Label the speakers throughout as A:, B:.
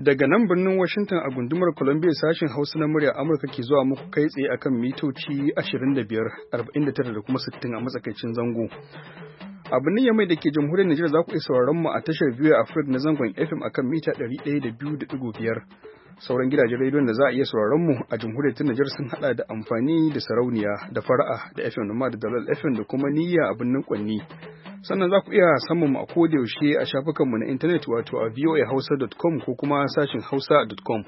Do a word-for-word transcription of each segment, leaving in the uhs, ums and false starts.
A: Daga nan birnin Washington a gundumar Columbia sashen Hausa na murya Amurka ke zuwa muku kai tsaye akan mitoci ashirin da biyar, arba'in da tara da kuma sittin a matsakaicin zango. A birnin Yamai da ke jamhuriyar Nijar za ku iya sauraron mu a tashar V O A Africa na zangon F M akan mita ɗari ɗaya da biyu da ɗigo biyar. Sauran gidajen rediyon da za a iya sauraron mu a jamhuriyar ta Nijar sun hada da amfani da sarauniya da fara'a da F M Noma da Dalal F M da kuma niyya a birnin Kwanni. Sannan za ku iya samun mu a kodayaushe a shafukanmu na intanet wato a voa hausa dot com ko kuma sashin hausa dot com.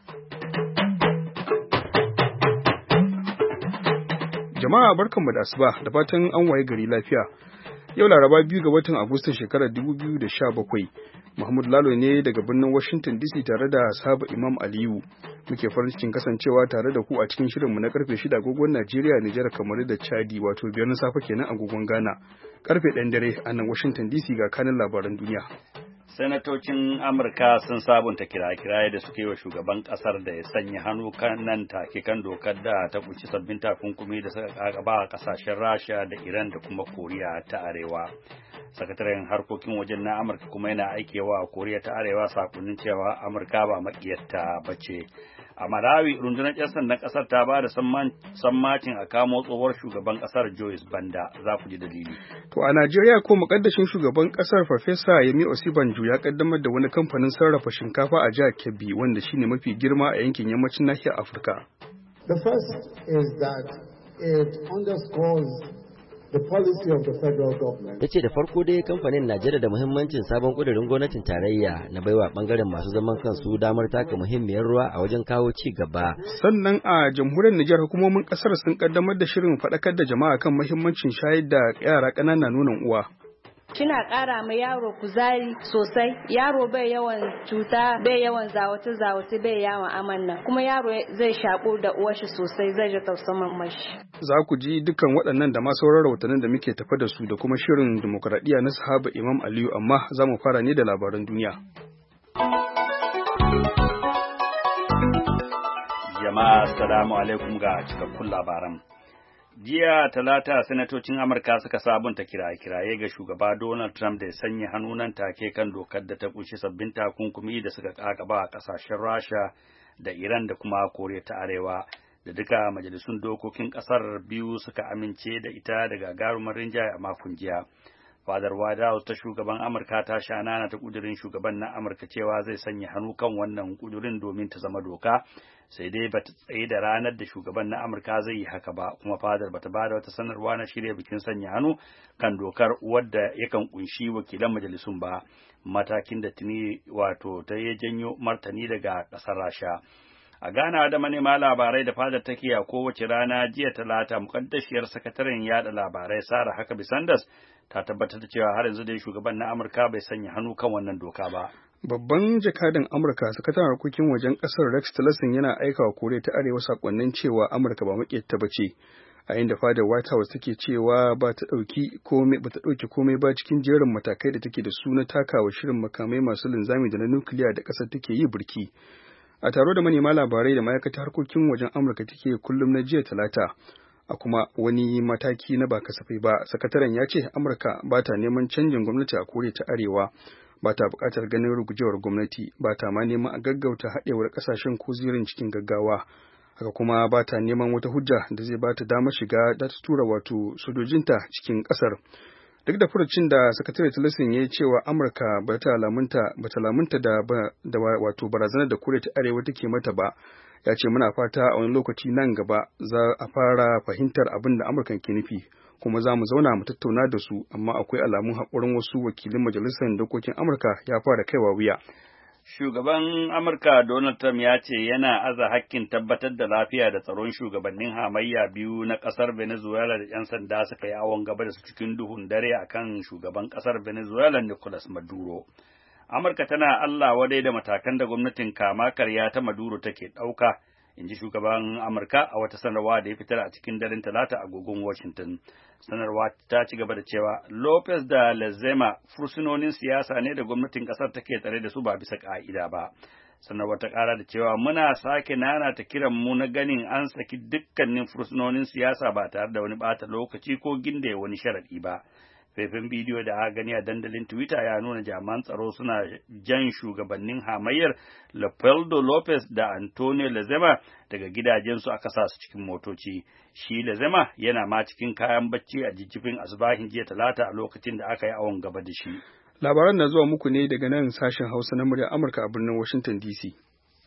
A: Jama'a barkanmu da asuba da fatan an waye gari lafiya. Yau Laraba biyu ga watan Agustan shekarar dubu biyu da sha bakwai. Mahmud Lalo ne daga birnin Washington D C tare da Sahaba Imam Aliyu. Muke farin cikin kasancewa tare da ku a cikin shirinmu na karfe shida agogon Najeriya, Nijar, Kamaru da Chadi wato biyar na safe kenan agogon Ghana. Karfe ɗan dare a nan Washington D C ga kanin labaran duniya.
B: Sanatocin Amurka sun sabunta kira-kiraye da suke wa shugaban kasar da ya sanya hannu kan nan take kan dokar da ta kunshi sabbin takunkumi da suka ba a kasashen Rasha da Iran da kuma Koriya ta Arewa. Sakataren harkokin wajen na Amurka kuma yana aikewa Koriya ta Arewa sakonnin cewa Amurka ba makiyarta bace. A Malawi, rundunar ƴan sandan ƙasar ta ba da sammacin a kamo tsohuwar shugaban ƙasar Joyce Banda, za ku ji dalili.
A: To a Najeriya ko muƙaddashin shugaban ƙasar Farfesa Yemi Osibanjo ya kaddamar da wani kamfanin sarrafa shinkafa a jihar Kebbi wanda shine mafi girma a yankin yammacin nahiyar Afirka.
C: The first is that it underscores the policy of the federal government.
D: Ta ce da farko dai kamfanin na jaddada muhimmancin sabon ƙudurin gwamnatin tarayya na baiwa ɓangaren masu zaman kansu damar taka muhimmiyar ruwa a wajen kawo ci gaba.
A: Sannan a jamhuriyar Nijar hukumomin ƙasar sun kaddamar da shirin faɗakar da jama'a kan muhimmancin shayar da yara ƙanana nonon uwa.
E: Kina ƙara ma yaro kuzari sosai, yaro bai yawan cuta, bai yawan zawace-zawace, bai yawan amanna, kuma yaro zai shaƙo da uwarshi sosai, zai ji tausaman mashi.
A: Za ku ji dukkan waɗannan da ma sauran rahotannin da muke tafa da su da kuma shirin dimokuraɗiyya na Sahaba Imam Aliyu, amma za mu fara ne da labaran duniya.
B: Jama'a assalamu alaikum ga cikakkun labaran. Jiya Talata sanatocin Amurka suka sabunta kiraye-kiraye ga shugaba Donald Trump da ya sanya hannu nan take kan dokar da ta kunshi sabbin takunkumi da suka kakaba a kasashen Rasha da Iran da kuma Koriya ta Arewa, da duka majalisun dokokin kasar biyu suka amince da ita da gagarumar rinjaye a makon jiya. Fadar White House ta shugaban Amurka ta shanana ta kudirin shugaban na Amurka cewa zai sanya hannu kan wannan kudirin domin ta zama doka, sai dai bata tsaye da ranar da shugaban na Amurka zai yi haka ba, kuma fadar bata ba da wata sanarwa na shirya bikin sanya hannu kan dokar wadda yakan kunshi wakilan majalisun ba, matakin da tuni wato ta yi janyo martani daga ƙasar Rasha. A Ghana da manema labarai da fadar take a kowace rana jiya Talata, mukaddashiyar sakataren yada labarai Sarah Huckabee Sanders ta tabbatar da cewa har yanzu dai shugaban na Amurka bai sanya hannu kan wannan doka ba.
A: Babban jakadan Amurka, sakataren harkokin wajen kasar Rex Tillerson yana aika wa Koriya ta Arewa sakonnin cewa Amurka ba makiyarta bace, a inda fadar White House take cewa ba ta dauki komai ba ta dauki komai ba cikin jerin matakai da take da su na takawa shirin makamai masu linzami da na nukiliya da kasar take yi burki. A taro da manema labarai da ma'aikatar harkokin wajen Amurka take kullum na jiya Talata, a kuma wani mataki na ba kasafai ba, sakataren ya ce Amurka ba ta neman canjin gwamnati a Koriya ta Arewa, ba ta buƙatar ganin rugujewar gwamnati, ba ta ma neman a gaggauta haɗewar ƙasashen ko zirin cikin gaggawa, haka kuma ba ta neman wata hujja da zai ba ta damar shiga da ta tura wato sojojinta cikin ƙasar. Duk da furucin da sakatare Tillerson ya yi cewa Amurka ba ta lamunta ba ta lamunta da, da wato barazanar da Koriya ta Arewa take mata ba, ya ce muna fata a wani lokaci nan gaba za a fara fahimtar abin da Amurkan ke nufi, kuma za mu zauna mu tattauna da su, amma akwai alamun haƙurin wasu wakilin majalisar dokokin Amurka ya fara kaiwa wuya.
B: Shugaban Amurka Donald Trump ya ce yana aza hakkin tabbatar da lafiya da tsaron shugabannin hamayya biyu na ƙasar Venezuela da ‘yan sanda suka yi awon gaba da su cikin duhun dare akan shugaban ƙasar Venezuela Nicolas Maduro. Amurka tana Allah wadai da matakan da gwamnatin kama karya ta Maduro take ɗauka, in ji shugaban Amurka a wata sanarwa da ya fitar a cikin daren Talata a agogon Washington. Sanarwa ta ci gaba da cewa Lopez da Lezama fursunonin siyasa ne da gwamnatin ƙasar take tsare da su ba bisa ƙa'ida ba. Sanarwa ta ƙara da cewa muna sake nana ta kiran mu na ganin an saki dukkanin fursunonin siyasa ba tare da wani ɓata lokaci ko gindaya wani sharaɗi ba. faifin bidiyo da aka gani a dandalin Twitter ya nuna jami'an tsaro suna jan shugabannin hamayyar Leopoldo Lopez da Antonio Lezama daga gidajensu aka sa su cikin motoci. Shi Lezama yana ma cikin kayan bacci a jijjifin asbahin jiya Talata a lokacin da aka yi awon gaba da shi.
A: Labaran na zuwa muku ne daga nan sashen Hausa na muryar Amurka a birnin Washington D C.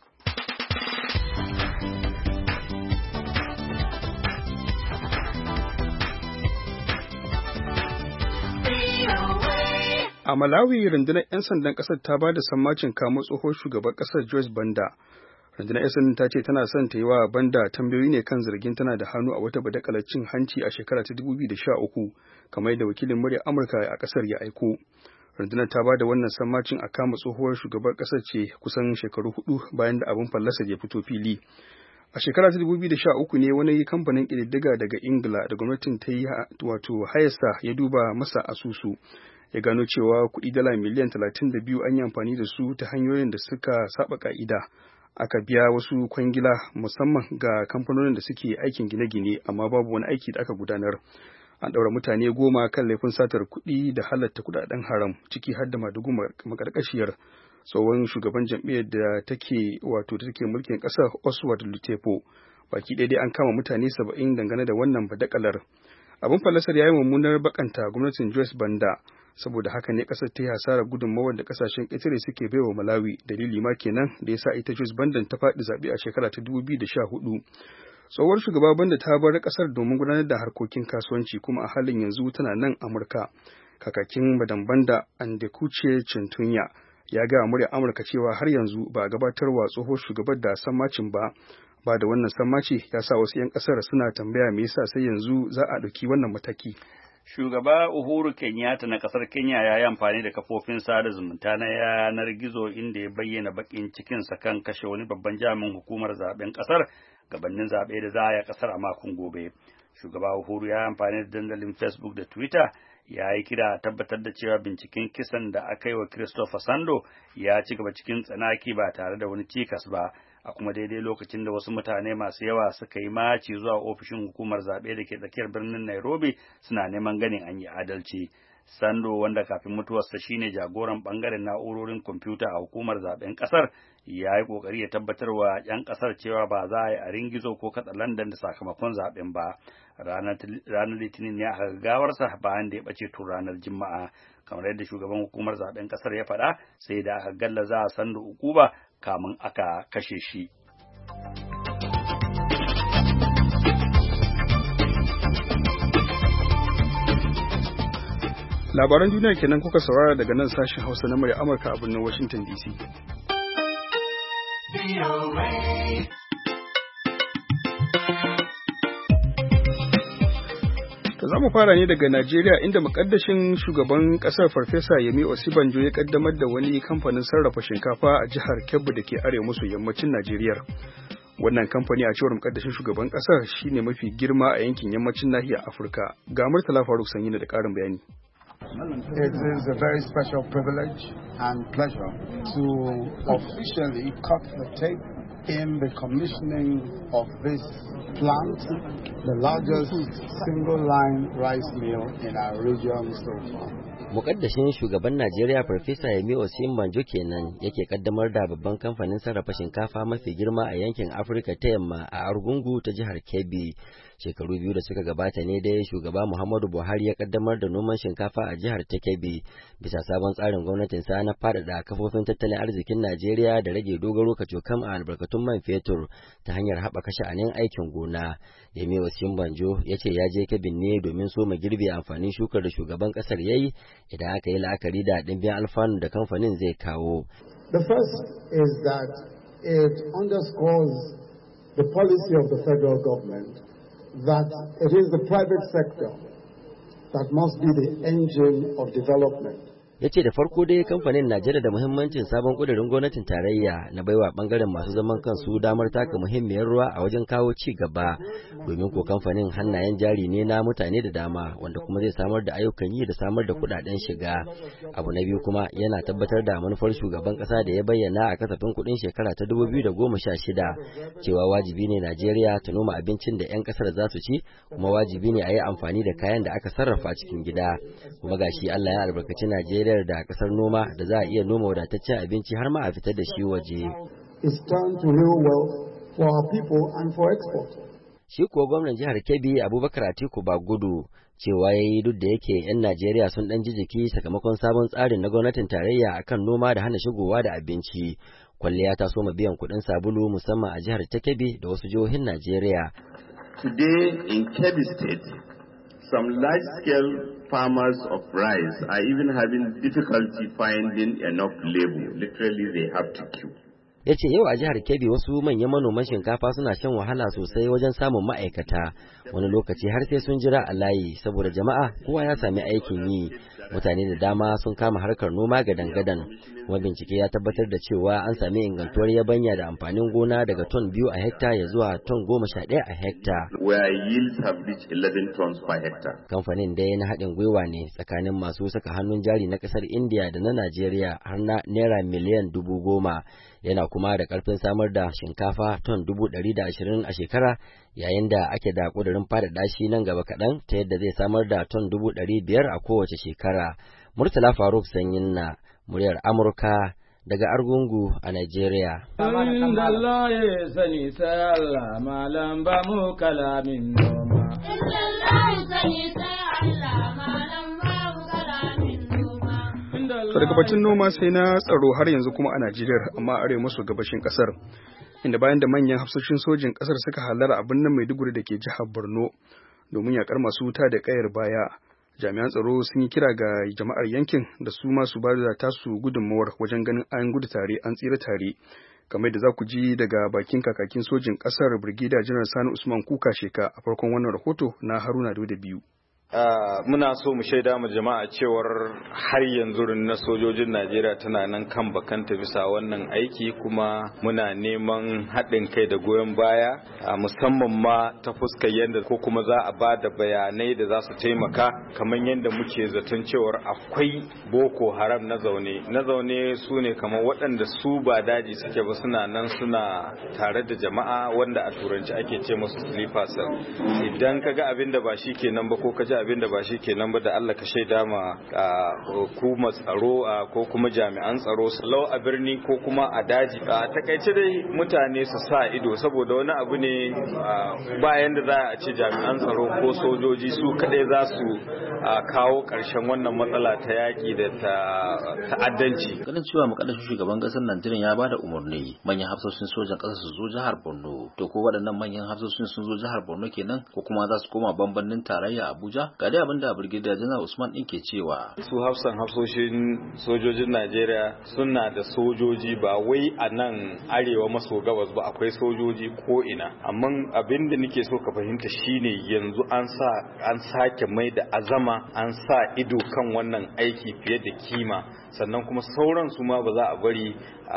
A: A Malawi, rundunar 'yan sandan ƙasar ta ba da sammacin kamo tsohon shugaban ƙasar Joyce Banda. Rundunar 'yan sandan ta ce tana son ta yi wa Banda tambayoyi ne kan zargin tana da hannu a wata badakalar cin hanci a shekara ta dubu biyu da sha uku, kamar yadda wakilin muryar Amurka a ƙasar ya aiko. Rundunar ta ba da wannan sammacin a kama tsohuwar shugabar ƙasar ce kusan shekaru hudu bayan da abin fallasa ya fito fili. A shekara ta dubu biyu da sha uku ne wani kamfanin ƙididdiga daga Ingila da gwamnatin ta yi wato hayarsa ya duba masa asusu. Ya gano cewa kuɗi dala miliyan talatin da biyu an yi amfani da su ta hanyoyin da suka saba ka'ida. Aka biya wasu kwangila musamman ga kamfanonin da suke aikin gine-gine amma babu wani aiki da aka gudanar. An ɗaura mutane goma kan laifin satar kuɗi da halatta kuɗaɗen haram, ciki har da madugu makarƙashiyar tsohon shugaban jam'iyyar da take wato da take mulkin ƙasar Oswald Lutepo. Baki ɗaya dai an kama mutane saba'in dangane da wannan badakalar. Abin fallasar ya yi mummunar bakanta gwamnatin Joyce Banda, saboda haka ne kasar ta yi hasarar gudunmawar da kasashen ƙetare suke baiwa Malawi, dalili ma kenan da ya sa ita Joyce Banda ta faɗi zaɓe a shekara ta dubu biyu da sha hudu. Tsohuwar shugaba Banda ta bar kasar domin gudanar da harkokin kasuwanci kuma a halin yanzu tana nan Amurka. Kakakin Madam Banda Andekuche Chintunya ya ga muryar Amurka cewa har yanzu ba a gabatarwa tsohuwar shugabar da sammacin ba. Ba da wannan sammaci ya sa wasu 'yan ƙasar suna tambaya me yasa sai yanzu za a ɗauki wannan mataki.
B: Shugaba Uhuru Kenyatta na ƙasar Kenya ya yi amfani da kafofin sada zumunta na yanar gizo inda ya bayyana baƙin cikinsa kan kashe wani babban jami'in hukumar zaben ƙasar gabanin zaɓe da za a yi ƙasar a makon gobe. Shugaba Uhuru ya yi amfani da dandalin Facebook da Twitter ya yi kira a tabbatar da cewa binciken kisan da aka yi wa Christopher Sando ya ci gaba cikin tsanaki ba tare da wani cikas ba, a kuma daidai lokacin da wasu mutane masu yawa suka yi maci zuwa ofishin hukumar zaɓe da ke tsakiyar birnin Nairobi suna neman ganin an yi adalci. Sando, wanda kafin mutuwarsa shine jagoran bangaren na'urorin kwamfuta a hukumar zaben kasar, ya yi kokari ya tabbatar wa 'yan kasar cewa ba za a yi a ringizo ko katsa London da sakamakon zaben ba. Ranar Litinin ne aka gawarsa bayan da ya bace tun ranar Juma'a. Kamar yadda shugaban hukumar zaben kasar ya faɗa, sai da aka gallaza a Sando ukuba kamun aka kashe shi.
A: Labaran duniya kenan kuka saurara daga nan sashen Hausa na murya Amurka a birnin Washington D C. To za mu fara ne daga Najeriya, inda mukaddashin shugaban kasar Farfesa Yemi Osibanjo ya kaddamar da wani kamfanin sarrafa shinkafa a jihar Kebbi da ke arewa maso yammacin Najeriya. Wannan kamfani a cewar mukaddashin shugaban kasar shine mafi girma a yankin yammacin nahiyar Afirka. Ga Murtala Faruk Sanyi da ƙarin bayani.
F: It is a very special privilege and pleasure to officially cut the tape in the commissioning of this plant, the largest single-line rice mill in our region so far.
D: Mukaddashin shugaban Najeriya Farfesa Yemi Osibanjo kenan yake kaddamar da babban kamfanin sarrafa shinkafa mafi girma a yankin Afirka ta Yamma a Argungu ta jihar Kebbi. Shekaru biyu da suka gabata ne dai shugaba Muhammadu Buhari ya kaddamar da noman shinkafa a jihar ta Kebbi bisa sabon tsarin gwamnatin sa na faɗaɗa kafofin tattalin arzikin Najeriya da rage dogaro kacokam a albarkatun man fetur ta hanyar haɓaka sha'anin aikin gona. Yemi Osibanjo ya ce ya je Kebbi ne domin soma girbe amfanin shukar da shugaban ƙasar ya yi idan aka yi la'akari da ɗimbin alfanu da kamfanin zai kawo.
C: The first is that it underscores the policy of the federal government that it is the private sector that must be the engine of development.
D: Ya ce da farko dai kamfanin na jaddada muhimmancin sabon ƙudurin gwamnatin tarayya na baiwa ɓangaren masu zaman kansu damar taka muhimmiyar ruwa a wajen kawo ci gaba. domin ko kamfanin hannayen jari ne na mutane da dama wanda kuma zai samar da ayyukan yi da samar da kudaden shiga. Abu na biyu kuma yana tabbatar da manufar shugaban kasa da ya bayyana a kasafin kudin shekara ta dubu biyu da goma sha shida cewa wajibi ne Najeriya ta noma abincin da 'yan kasar za su ci, kuma wajibi ne a yi amfani da kayan da aka sarrafa cikin gida. Kuma gashi Allah ya albarkaci Najeriya da kasar noma da za a iya noma wadataccen abinci har ma a fitar da shi waje. Shi kuwa gwamnan jihar Kebbi Abubakar Atiku Bagudu cewa ya yi duk da yake 'yan Najeriya sun ɗan ji jiki sakamakon sabon tsarin na gwamnatin tarayya akan noma da hana shigowa da abinci. Kwalliya ta soma biyan kuɗin sabulu musamman a jihar ta Kebbi da wasu jihohin Najeriya.
G: Today in Kebbi State, some large-scale farmers of rice are even having difficulty finding enough labor. Literally, they have to queue.
D: Ya ce yau a jihar Kebbi wasu manyan manoman shinkafa suna shan wahala sosai wajen samun ma'aikata, wani lokaci har sai sun jira a layi saboda jama'a kowa ya sami aikin yi. Mutane da dama sun kama harkar noma gadan-gadan, kuma bincike ya tabbatar da cewa an sami ingantuwar yabanya da amfanin gona daga ton biyu a hekta ya zuwa ton goma sha ɗaya a hekta.
G: Where yields have reached eleven tons per hectare.
D: Kamfanin dai na haɗin gwiwa ne tsakanin masu saka hannun jari na ƙasar India da na Najeriya har na naira miliyan dubu goma. Yana kuma da ƙarfin samar da shinkafa ton dubu ɗari da ashirin a shekara, yayin da ake da ƙudurin faɗaɗa shi nan gaba kaɗan ta yadda zai samar da ton dubu ɗari biyar a kowace shekara. Murtala Faruk Sanyin na muryar Amurka daga Argungu a Najeriya.
H: Inda Allah ya sani sai Allah malam ba mu kalamin noma. Inda Allah ya sani sai Allah malam ba mu kalamin noma.
A: Daga batun noma sai na tsaro har yanzu kuma a Najeriya, amma arewa maso gabashin kasar, inda bayan da manyan hafsoshin sojin kasar suka halara a birnin Maiduguri da ke jihar Borno domin yakar masu wuta da kayar baya, jami'an tsaro sun yi kira ga jama'ar yankin da su masu ba da tasu gudunmawar wajen ganin an gudu tare an tsira tare, kamar da za ku ji daga bakin kakakin sojin kasar Brigadier General Sani Usman Kuka Sheka a farkon wannan rahoto na Haruna Dauda biyu.
I: Uh, muna so mu shaida mu jama'a cewar har yanzu rundunar sojojin Najeriya tana nan kan bakanta bisa wannan aiki, kuma muna neman haɗin kai da goyon baya uh, musamman ma ta fuskar yadda ko kuma za a ba da bayanai da za su taimaka, kamar yadda muke zaton cewar akwai Boko Haram na zaune na zaune su ne kamar waɗanda su ba daji suke ba, suna nan suna tare da jama'a wanda a turanci ake ce musu sleeper cell. Idan kaga abin da ba shi kenan ba ko kaji abin da ba shi kenan ba, da Allah ka shaida ma hukumar tsaro ko kuma jami'an tsaro lau a birni ko kuma a daji. A takaice dai mutane su sa ido, saboda wani abu ne bayan da za a ce jami'an tsaro ko sojoji su kadai za su kawo ƙarshen wannan matsala ta yaƙi da ta'addanci.
J: Ganin cewa mukaddashin shugaban ƙasar Najeriya ya bada umarni manyan hafsoshin sojan ƙasar su zo jihar Borno, to ko waɗannan manyan hafsoshin sun zo jihar Borno kenan ko kuma za su koma bambannin tarayya Abuja? Ga dai abin da Brigadier General Usman din ke cewa
I: su hafsan hafsoshin sojojin Najeriya suna da sojoji ba wai a nan arewa maso gabas ba, akwai sojoji ko ina, amma abin da nake so ka fahimta shine yanzu an sa an sake mai da azama, an sa ido kan wannan aiki fiye da kima, sannan kuma sauran su ma ba za a bari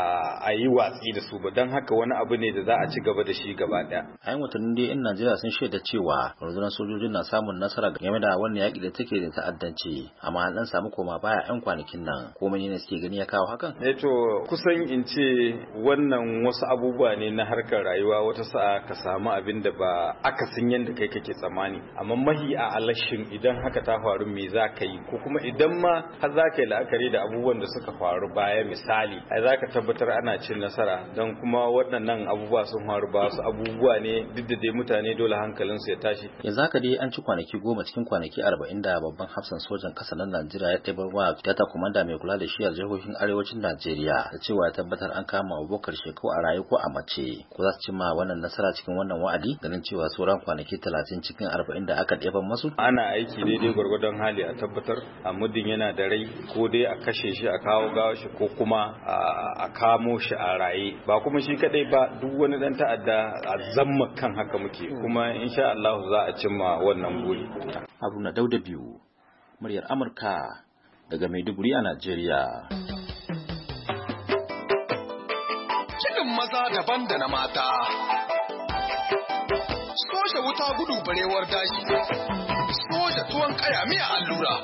I: a yi watsi da su ba, don haka wani abu ne da za a ci gaba da shi gaba daya.
J: A yin watannin dai 'yan Najeriya sun shaida cewa rundunar sojojin na samun nasara game da wannan yaƙi da take da ta'addanci, amma an dan samu koma baya 'yan kwanakin nan, ko menene suke gani ya kawo hakan?
I: Eh to kusan in ce wannan wasu abubuwa ne na harkar rayuwa, wata sa'a ka samu abin da ba akasin yanda kai kake tsammani, amma mahi a alashin idan haka ta faru me za ka yi, ko kuma idan ma har za ka yi la'akari da abubuwan da suka faru baya, misali ai za ka tabbatar ana cin nasara, don kuma waɗannan abubuwa sun faru ba su abubuwa ne duk da dai mutane dole hankalinsu ya tashi.
J: Yanzu haka dai an ci kwanaki goma cikin kwanaki arba'in da babban hafsan sojan ƙasa na Najeriya ya ɗebar wa data komanda mai kula da shiyar jihohin arewacin Najeriya da cewa ya tabbatar an kama Abubakar Shekau a raye ko a mace. Ko za su cimma wannan nasara cikin wannan wa'adi, ganin cewa sauran kwanaki talatin cikin arba'in da aka ɗeban masu?
I: Ana aiki daidai gwargwadon hali a tabbatar a muddin yana da rai, ko dai a kashe shi a kawo gawa shi, ko kuma a kamo shi a raye. Ba kuma shi kadai ba, duk wani dan ta'adda a zamma kan haka muke, kuma insha Allah za a cimma wannan buri.
J: Haruna Dauda biyu, muryar Amurka daga Maiduguri a Najeriya.
K: Kiɗin maza daban da na mata. soja wuta gudu barewar daji, soja tuwon kaya miya allura.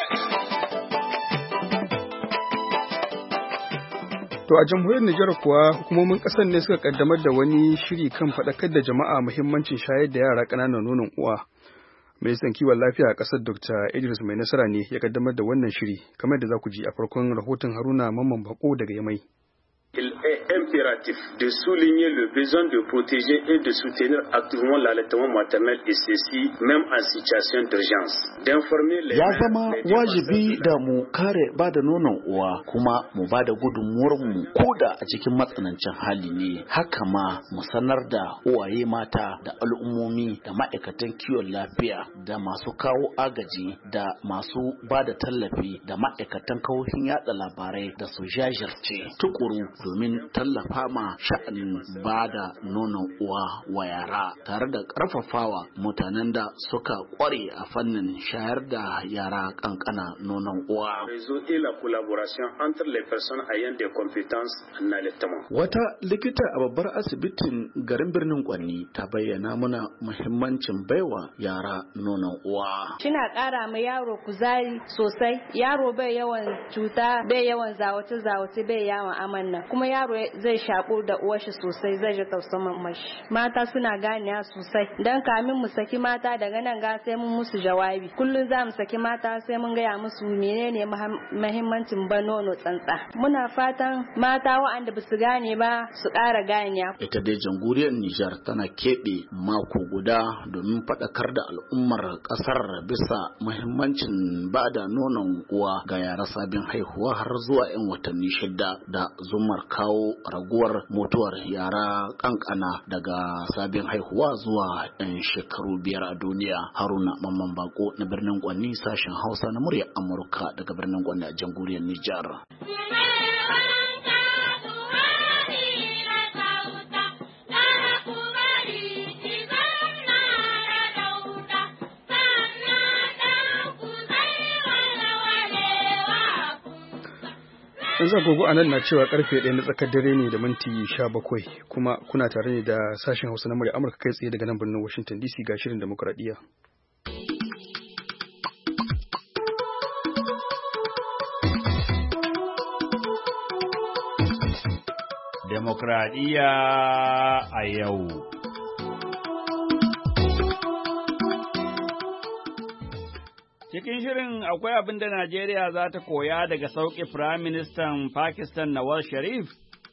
A: To a jamhuriyar Nijar kuwa hukumomin ƙasar ne suka kaddamar da wani shiri kan faɗakar da jama'a muhimmancin shayar da yara ƙananan nonon uwa. Ministan kiwon lafiya a ƙasar Doctor Idris Mai Nasara ne ya kaddamar da wannan shiri, kamar da za ku ji a farkon rahoton Haruna Mamman Bako daga Yamai.
L: Il est impératif de souligner le besoin de protéger et de soutenir activement l'allaitement maternel et ceci même en situation d'urgence. D'informer les
M: Ya zama wajibi da mu kare ba da nonon uwa kuma mu ba da gudunmuwar mu koda a cikin matsanancin hali ne. Haka ma mu sanar da uwaye mata da al'ummomi da ma'aikatan kiwon lafiya da masu kawo agaji da masu ba da tallafi da ma'aikatan kawohin yada labarai da su jajirce tukuru domin tallafa ma sha'anin ba da nonon uwa wa yara tare da ƙarfafawa mutanen da suka ƙware a fannin shayar da yara kankana nonon uwa. Wata likita a babbar asibitin garin birnin Kwanni ta bayyana mana muhimmancin baiwa yara nonon uwa.
E: Kina ƙara ma yaro kuzari sosai, yaro bai yawan cuta, bai yawan zawace-zawace, bai yawan amanna. Kuma yaro zai shaƙo da uwarshi sosai, zai ji tausayin mashi. Mata suna ganiya sosai. Dan kamin mu saki mata daga nan ga sai mun musu jawabi. Kullum za mu saki mata sai mun gaya musu menene muhimmancin ba nono tsantsa. Muna fatan mata waɗanda ba su gane ba su ƙara ganiya.
M: Ita dai jamhuriyar Nijar tana keɓe mako guda domin faɗakar da al'ummar ƙasar bisa muhimmancin ba da nonon uwa ga yara sabin haihuwa har zuwa 'yan watanni shida da zumar kawo raguwar mutuwar yara kankana daga sabin haihuwa zuwa 'yan shekaru biyar a duniya. Haruna Mamman Bako na birnin Kwanni, sashen Hausa na muryar Amurka daga birnin Kwanni a jamhuriyar Nijar.
A: yanzu agogo a nan na cewa karfe ɗaya na tsakar dare ne da minti sha bakwai, kuma kuna tare ne da sashen Hausa na murya Amurka kai tsaye daga nan birnin Washington D C ga shirin demokradiyya.
B: Demokradiyya a yau. Cikin shirin akwai abin da Najeriya za ta koya daga sauƙi Firaministan Pakistan Nawaz Sharif.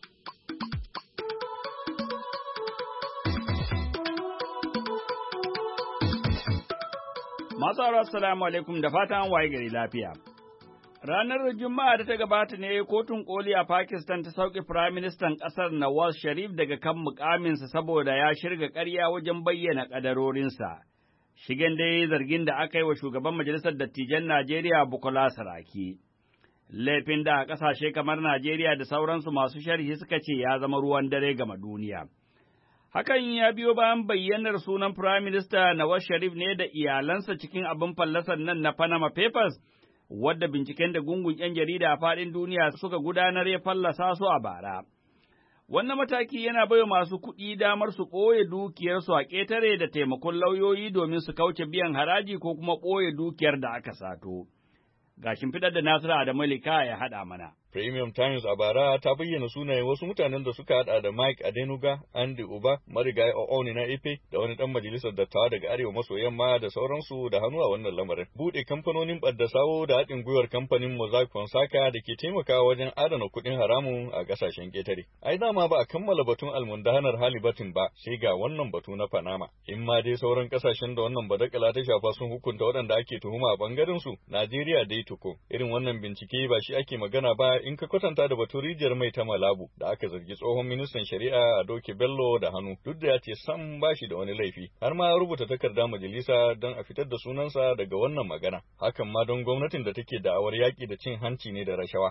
B: Masu assalamu alaikum da fatan waye gari lafiya. Ranar Juma'a da ta gabata ne kotun koli a Pakistan ta sauƙi Firaministan ƙasar Nawaz Sharif daga kan mukaminsa saboda ya shirga ƙarya wajen bayyana ƙadarorinsa. Shigen dai zargin da aka yi wa shugaban Majalisar Dattijan Najeriya Bukola Saraki. Laifin da a ƙasashe kamar Najeriya da sauransu masu sharhi suka ce ya zama ruwan dare gama duniya. Hakan ya biyo bayan bayyanar sunan Prime Minister Nawaz Sharif ne da iyalansa cikin abin fallasar nan na Panama Papers, wadda binciken da gungun ‘yan jarida a faɗin duniya suka gudanar ya fallasa su a bara. Wannan mataki yana baiwa masu kuɗi damar su ɓoye dukiyarsu a ƙetare da taimakon lauyoyi domin su kauce biyan haraji ko kuma ɓoye dukiyar da aka sato. Ga shimfiɗar da Nasiru Adamu Lika ya haɗa mana.
N: Premium Times a bara ta bayyana sunayen wasu mutanen da suka hada da Mike Adenuga, Andy Uba, marigayi O'Oni na Ife, da wani dan majalisar dattawa daga Arewa maso yamma da sauransu da hannu a wannan lamarin. Bude kamfanonin Baddasawo da haɗin gwiwar kamfanin Mosaic Fonseca da ke taimakawa wajen adana kuɗin haramun a ƙasashen ƙetare. Ai dama ba a kammala batun almundahanar Halibatin ba, sai ga wannan batu na Panama. In ma dai sauran ƙasashen da wannan badakala ta shafa sun hukunta waɗanda ake tuhuma a bangaren su, Najeriya dai tuko. Irin wannan bincike ba shi ake magana ba in ka kwatanta da batun rijiyar mai ta Malabu da aka zargi tsohon ministan shari'a a Doke Bello da hannu, duk da ya ce sam ba shi da wani laifi, har ma ya rubuta takarda majalisa don a fitar da sunansa daga wannan magana. Hakan ma don gwamnatin da take da'awar yaƙi da cin hanci ne da rashawa.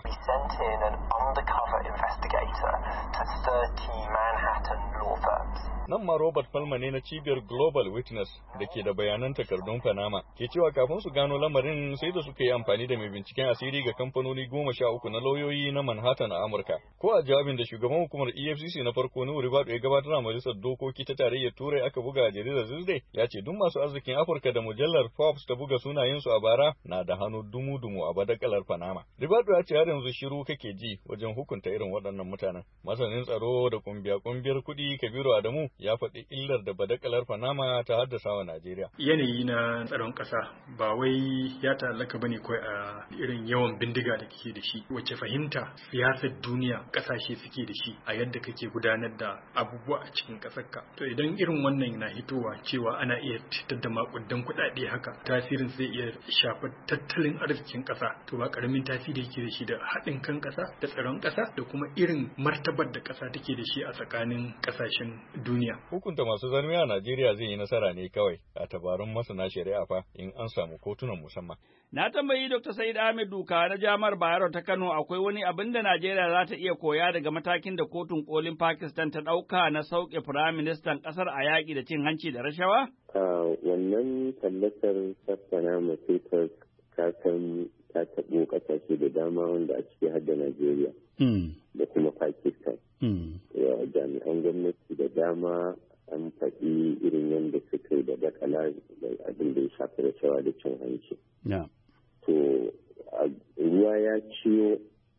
N: Nan ma Robert Palmer ne na cibiyar Global Witness da ke da bayanan takardun Panama ke cewa kafin su gano lamarin sai da suka yi amfani da mai binciken asiri ga kamfanoni goma sha uku na lauyoyi na Manhattan a Amurka. Ko a jawabin da shugaban hukumar E F C C na farko Nuhu Ribadu ya gabatar a majalisar dokoki ta tarayyar Turai aka buga a jaridar Zilde ya ce duk masu arzikin Afirka da mujallar Forbes ta buga sunayensu a bara na da hannu dumu-dumu a badakalar Panama. Ribadu ya ce har yanzu shiru kake ji wajen hukunta irin waɗannan mutanen. Masanin tsaro da kumbiya-kumbiyar kuɗi Kabiru Adamu ya faɗi illar da badakalar Panama ta haddasa wa Najeriya.
O: Yanayi na tsaron ƙasa ba wai ya ta'allaka bane kawai a irin yawan bindiga da kake da shi, wacce fahimta siyasar duniya ƙasashe suke da shi a yadda kake gudanar da abubuwa a cikin ƙasarka. To idan irin wannan na hitowa cewa ana iya fitar da makudan kuɗaɗe haka, tasirin zai iya shafar tattalin arzikin ƙasa. To ba ƙaramin tasiri yake da shi da haɗin kan ƙasa da tsaron ƙasa da kuma irin martabar da ƙasa take da shi a tsakanin ƙasashen duniya.
N: Hukunta masu zarmi a Najeriya zai yi nasara ne kawai a tabarun masana shari'a fa in an samu kotunan musamman.
B: Na tambayi Doctor Said Ahmed Duka na Jami'ar Bayero ta Kano akwai wani abin da Najeriya za ta iya koya daga matakin da kotun kolin Pakistan ta ɗauka na sauke Firaministan ƙasar a yaƙi da cin hanci da rashawa?
P: Wannan tallatar sassana masaitar kasan ta taɓo ƙasashe da dama wanda a ciki har da Najeriya da kuma Pakistan. Jami'an gwamnati da dama an faɗi irin yadda suka yi da dakala da abin da ya shafi rashawa da cin hanci. To, ruwa ya ciyo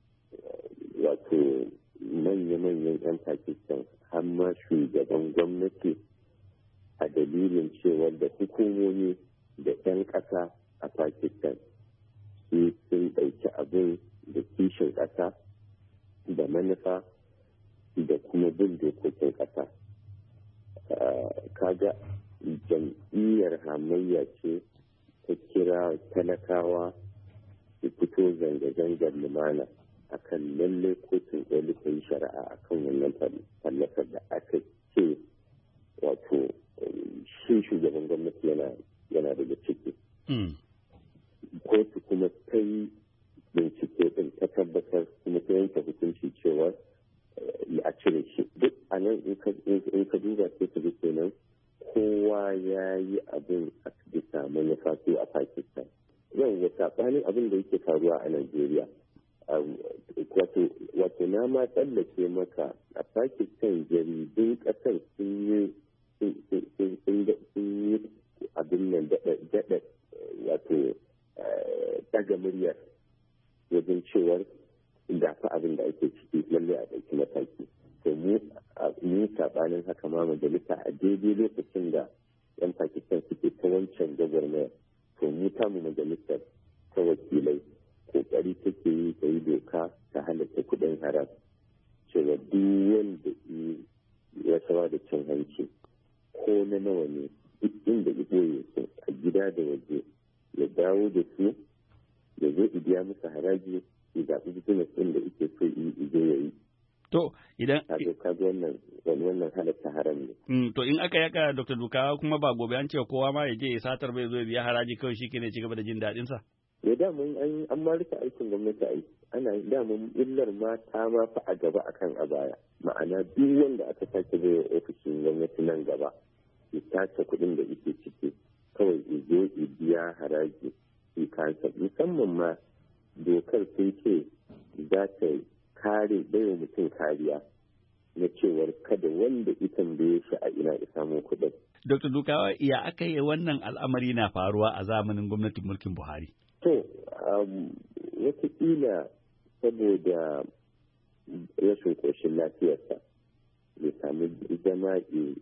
P: wato manya-manyan 'yan Pakistan har ma shugaban gwamnati a dalilin cewar da hukumomi da 'yan ƙasa a Pakistan su sun ɗauki abin da kishin ƙasa da manufa da kuma bin dokokin ƙasa. Kaga jam'iyyar hamayya ce ta kira talakawa su fito zanga-zangar lumana akan lalle kotun ƙoli ta yi shari'a akan wannan tallafar da aka ce wato shi shugaban gwamnati yana daga ciki. Kotu kuma ta yi bincike ɗin ta tabbatar kuma ta yanke hukunci cewa a cire shi. Duk a nan in ka duba sai ka ji kenan kowa ya yi abin a bisa manufa a Pakistan. Yau wa saɓanin abin da yake faruwa a Najeriya. Wato na ma tsallake maka a Pakistan jaridun ƙasar sun yi abin nan daɗa wato daga muryar wajen cewar da fa abin da ake ciki lallai a ɗauki mataki. To mu saɓanin haka ma majalisa a daidai lokacin da 'yan Pakistan suke ta wancan gwagwarmaya, to mu tamu majalisar ta wakilai kokari take yi ta yi doka ta halatta kuɗin haram cewa duk wanda ya rasawa da cin hanci ko na nawa ne duk inda ya ɓoye su a gida da waje ya dawo da su ya zo biya musu haraji ya zaɓi business ɗin da ike so yi ya yi.
B: To idan
P: ka ga wannan wannan halatta haram ne.
B: Mm, to in aka yaka Doctor Duka kuma ba gobe an ce kowa ma ya je ya satar bai zo ya biya haraji kawai shi ne ci gaba da jin daɗin sa.
P: Ya da mun an an ma rika aikin gwamnati ai ana da mun illar ma ta ma fa a gaba akan a baya. Ma'ana duk wanda aka sake bai ofishin gwamnati nan gaba ya tace kuɗin da yake ciki kawai ya zo ya biya haraji shi kansa musamman ma dokar sun ce za ta kare baiwa mutum kariya na cewar kada wanda ita tambaye shi a ina ya samu kuɗin.
B: Doktor Dukawa, iya aka yi wannan al'amari na faruwa a zamanin gwamnatin mulkin Buhari?
P: To, wataƙila saboda rashin ƙoshin lafiyarsa ya sami zama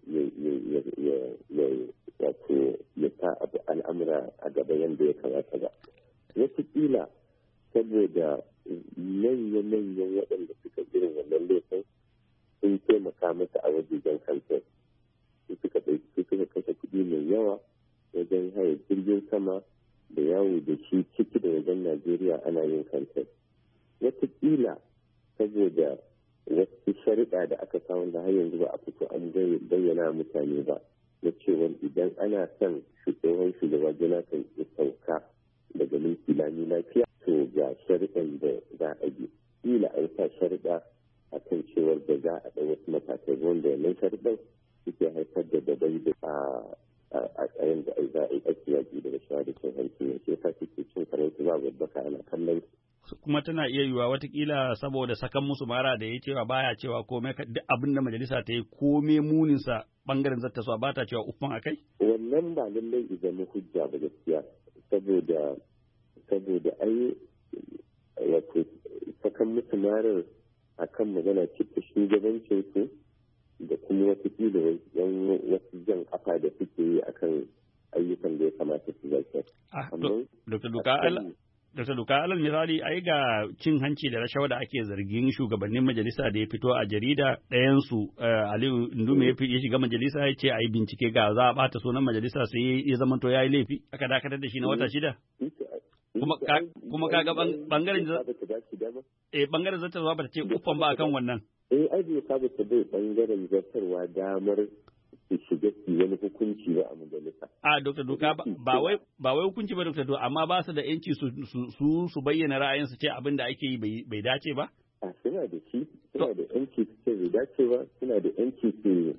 P: ya sa al'amura a gaba yadda ya kamata ba. Wataƙila saboda manya-manyan waɗanda suka irin wannan laifin sun taimaka masa a wajen kamfen. Su suka kashe kuɗi mai yawa wajen haya jirgin sama da yawo da shi ciki da wajen Najeriya ana yin kamfen. Wataƙila saboda wasu shari'a da aka samu da har yanzu ba a fito an bayyana mutane ba na cewa idan ana son shugaban shugaba Jonathan ya sauka daga mulki lami lafiya to ga shari'an da za a yi. Kila an sa shari'a a kan cewar da za a ɗau wasu matakai wanda wannan shari'an suke haifar da dabai da a tsayin da za a yi ake yaƙi da rashawa da cin hanci ne sai ka suke cin karanci ba babbaka ana kallon
B: kuma tana iya yiwuwa watakila saboda sakan musu mara da ya cewa baya cewa komai duk abin da majalisa ta yi komai muninsa bangaren zata so ba ta cewa uffan akai
P: wannan ba lallai idan hujja ba gaskiya saboda saboda ai wato sakan musu marar akan magana cikin shugabancin su da kuma watakila wasu jan kafa da suke yi akan ayyukan da ya kamata su zaki.
B: Doktor Dr. Duka alal misali ai ga cin hanci da rashawa da ake zargin shugabannin majalisa da ya fito a jarida ɗayansu Aliyu Ndume ya shiga majalisa ya ce a yi bincike ga za a ɓata sunan majalisa sai ya zama to ya yi laifi aka dakatar da shi na wata shida. Kuma ka ga bangaren eh bangaren zartarwa ba ta ce uffan ba akan wannan.
P: Eh ai bai ka ba ta bai bangaren zartarwa damar su shiga su wani hukunci ba a majalisa.
B: A Doktor Doka ba wai ba wai hukunci ba Doktor Doka amma ba su da yanci su su su bayyana ra'ayinsu ce abin da ake yi bai dace ba?
P: A suna da shi suna da yanci su ce bai dace ba suna da yanci su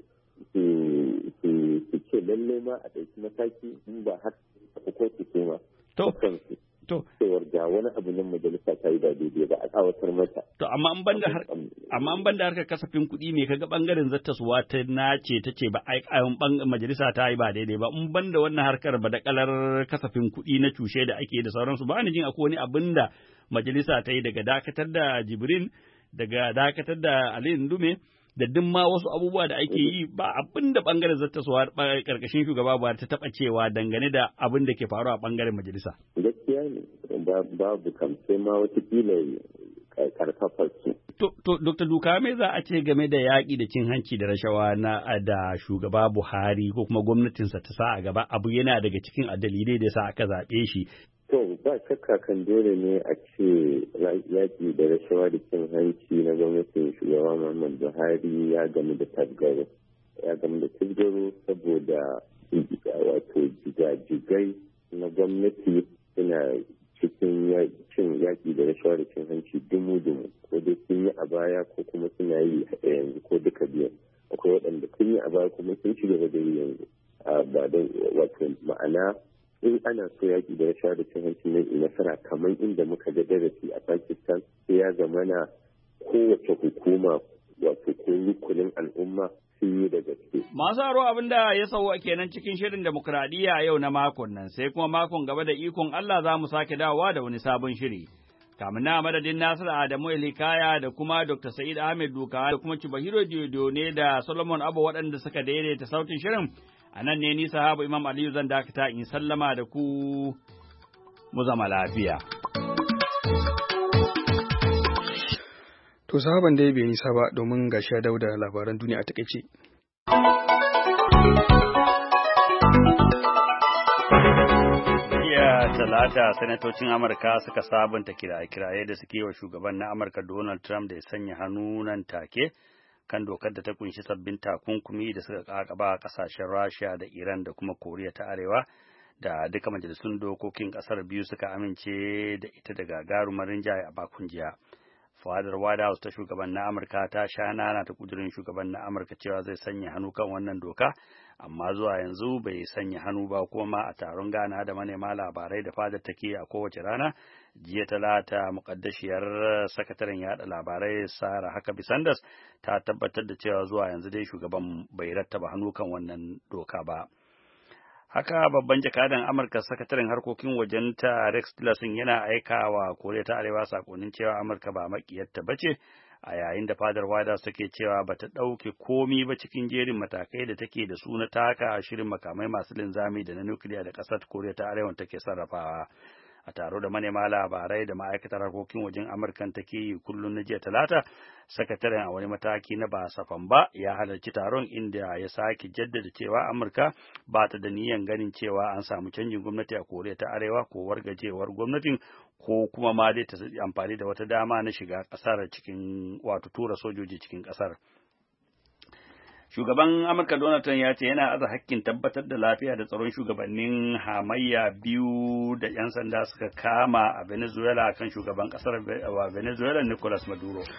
P: su ce lalle ma a ɗauki mataki in ba har ko su ce ma.
B: To
P: To cewar ga wani abu nan majalisa ta yi ba daidai ba a tsawatar mata.
B: To amma an banda har amma an banda harkar kasafin kuɗi me kaga bangaren zattaswa ta nace ta ce ba ai majalisa ta yi ba daidai ba in banda wannan harkar ba da kalar kasafin kuɗi na cushe da ake da sauransu ba ni jin akwai wani abin da majalisa ta yi daga dakatar da Jibrin daga dakatar da Ali Ndume da duk ma wasu abubuwa da ake yi ba abin da bangaren zattaswa karkashin shugaba ba ta taba cewa dangane da abin da ke faruwa a bangaren majalisa.
P: Gaskiya ne babu kamfe ma watakila karfafar su.
B: To, to, Doktor Duka me za a ce game da yaƙi da cin hanci da rashawa na da shugaba Buhari ko kuma gwamnatinsa ta sa a gaba abu yana daga cikin dalilai da sa aka zaɓe shi.
P: To, ba shakka kan dole ne a ce yaƙi da rashawa da cin hanci na gwamnatin shugaba Muhammad Buhari ya gamu da tasgaro. Ya gamu da tasgaro saboda wato jigajigai na gwamnati suna cikin cin yaƙi da rashawa da cin hanci dumu-dumu ko dai sun yi a baya ko kuma suna yi a yanzu ko duka biyan akwai waɗanda sun yi a baya kuma sun ci gaba da yi yanzu ba don wato ma'ana in ana so yaƙi da rashawa da cin hanci ne nasara kamar inda muka ga darasi a Pakistan sai ya zamana kowace hukuma wato ko rukunin al'umma sun yi da gaske.
B: Masu haro abin da ya sauwa kenan cikin shirin demokradiyya yau na makon nan sai kuma makon gaba da ikon Allah za mu sake dawowa da wani sabon shiri. Kamin na madadin Nasir Adamu Elikaya da kuma Doktor Sa'id Ahmed Duka da kuma Chubahiro Diodone da Solomon Abba waɗanda suka daidaita sautin shirin. A nan ne ni sahabu Imam Aliyu zan dakata in sallama da ku mu zama lafiya.
A: To sahaban dai bai nisa ba domin ga sha dauda labaran duniya a takaice.
B: Jiya Talata sanatocin Amurka suka sabunta kiraye-kiraye da suke wa shugaban na Amurka Donald Trump da ya sanya hannu nan take kan dokar da ta kunshi sabbin takunkumi da suka kakaba a kasashen Rasha da Iran da kuma Koriya ta Arewa da duka majalisun dokokin kasar biyu suka amince da ita da gagarumar rinjaye a bakun jiya. Fadar White House ta shugaban na Amurka ta sha nana ta kudirin shugaban na Amurka cewa zai sanya hannu kan wannan doka, amma zuwa yanzu bai sanya hannu ba kuma a taron gana da manema labarai da fadar take a kowace rana. Jiya Talata mukaddashiyar sakataren yada labarai Sarah Huckabee Sanders ta tabbatar da cewa zuwa yanzu dai shugaban bai rattaba hannu kan wannan doka ba. Haka babban jakadan Amurka sakataren harkokin wajen ta Rex Tillerson yana aika wa Koriya ta Arewa sakonin cewa Amurka ba makiyarta bace a yayin da fadar White House take cewa bata dauke komi ba cikin jerin matakai da take da su na taka shirin makamai masu linzami da na nukiliya da kasar Koriya ta Arewa take sarrafawa. A taro da manema labarai da ma'aikatar harkokin wajen Amurkan take yi kullum na jiya Talata, sakataren a wani mataki na ba safan ba ya halarci taron inda ya sake jaddada cewa Amurka ba ta da niyyar ganin cewa an samu canjin gwamnati a Koriya ta Arewa ko wargajewar gwamnatin ko kuma ma dai ta amfani da wata dama na shiga kasar cikin wato tura sojoji cikin kasar. Shugaban Amurka Donald Trump ya ce yana aza hakkin tabbatar da lafiya da tsaron shugabannin hamayya biyu da 'yan sanda suka kama a Venezuela kan shugaban kasar Venezuela Nicolas Maduro.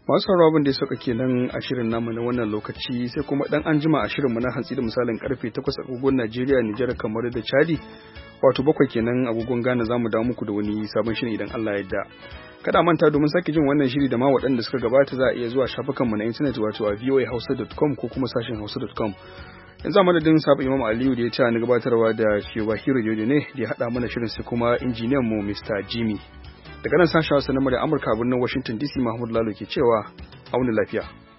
A: Masu sauraro abin da ya sauka kenan a shirin namu na wannan lokaci sai kuma dan anjima a shirin mu na hantsi da misalin karfe takwas agogon Najeriya, Nijar, kamar da Chadi. Wato bakwai kenan agogon Ghana zamu dawo muku da wani sabon shiri idan Allah ya yarda. Kada manta domin sake jin wannan shiri da ma waɗanda suka gabata za a iya zuwa shafukanmu na intanet wato a voa hausa dot com ko kuma sashen hausa dot com. Yanzu a madadin Sabu Imam Aliyu da ya ta ni gabatarwa da Shewa Hiro Yodo ne da ya haɗa mana shirin sai kuma injiniyan mu Mister Jimmy. Daga nan sashen Hausa na Amurka a birnin Washington D C, Mahmud Lalo ke cewa auni lafiya.